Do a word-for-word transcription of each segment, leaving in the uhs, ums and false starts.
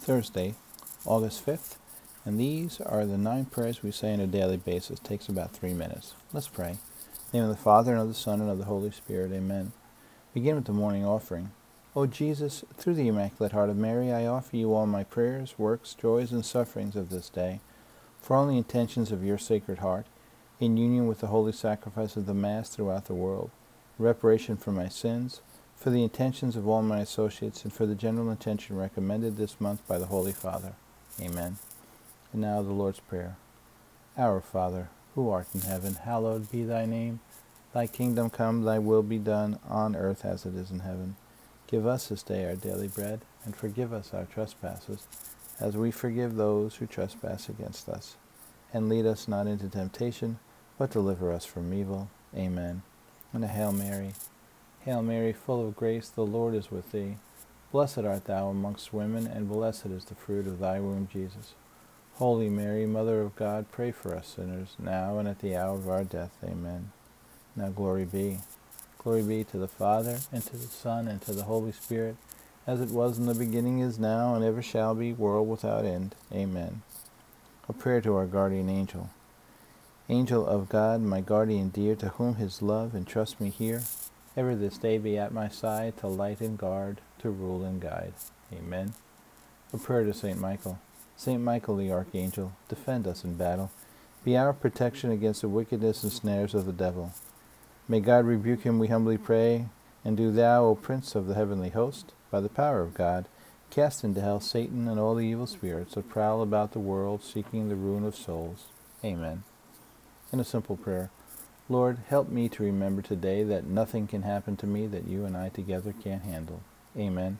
Thursday, August fifth, and these are the nine prayers we say on a daily basis. It takes about three minutes. Let's pray. In the name of the Father, and of the Son, and of the Holy Spirit. Amen. Begin with the morning offering. O Jesus, through the Immaculate Heart of Mary, I offer you all my prayers, works, joys, and sufferings of this day, for all the intentions of your Sacred Heart, in union with the holy sacrifice of the Mass throughout the world, reparation for my sins, for the intentions of all my associates, and for the general intention recommended this month by the Holy Father. Amen. And now the Lord's Prayer. Our Father, who art in heaven, hallowed be thy name. Thy kingdom come, thy will be done, on earth as it is in heaven. Give us this day our daily bread, and forgive us our trespasses, as we forgive those who trespass against us. And lead us not into temptation, but deliver us from evil. Amen. And a Hail Mary. Hail Mary, full of grace, the Lord is with thee. Blessed art thou amongst women, and blessed is the fruit of thy womb, Jesus. Holy Mary, Mother of God, pray for us sinners, now and at the hour of our death. Amen. Now glory be. Glory be to the Father, and to the Son, and to the Holy Spirit, as it was in the beginning, is now, and ever shall be, world without end. Amen. A prayer to our guardian angel. Angel of God, my guardian dear, to whom his love entrust me here, ever this day be at my side, to light and guard, to rule and guide. Amen. A prayer to Saint Michael. Saint Michael the Archangel, defend us in battle. Be our protection against the wickedness and snares of the devil. May God rebuke him, we humbly pray, and do thou, O Prince of the heavenly host, by the power of God, cast into hell Satan and all the evil spirits that prowl about the world, seeking the ruin of souls. Amen. In a simple prayer. Lord, help me to remember today that nothing can happen to me that you and I together can't handle. Amen.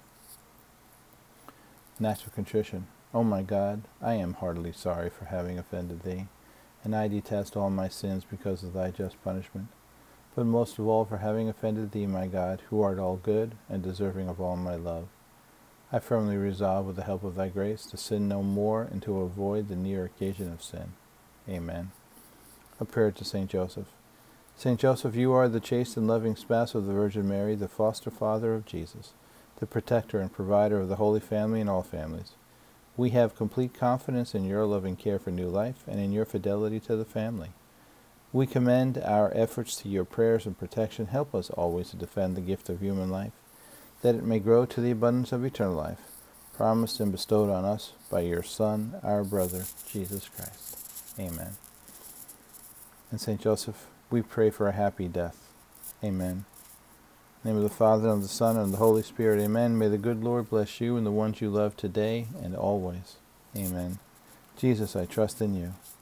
An act of contrition. O my God, I am heartily sorry for having offended thee, and I detest all my sins because of thy just punishment, but most of all for having offended thee, my God, who art all good and deserving of all my love. I firmly resolve, with the help of thy grace, to sin no more and to avoid the near occasion of sin. Amen. A prayer to Saint Joseph. Saint Joseph, you are the chaste and loving spouse of the Virgin Mary, the foster father of Jesus, the protector and provider of the Holy Family and all families. We have complete confidence in your loving care for new life and in your fidelity to the family. We commend our efforts to your prayers and protection. Help us always to defend the gift of human life, that it may grow to the abundance of eternal life, promised and bestowed on us by your Son, our brother, Jesus Christ. Amen. And Saint Joseph, we pray for a happy death. Amen. In the name of the Father, and of the Son, and of the Holy Spirit. Amen. May the good Lord bless you and the ones you love today and always. Amen. Jesus, I trust in you.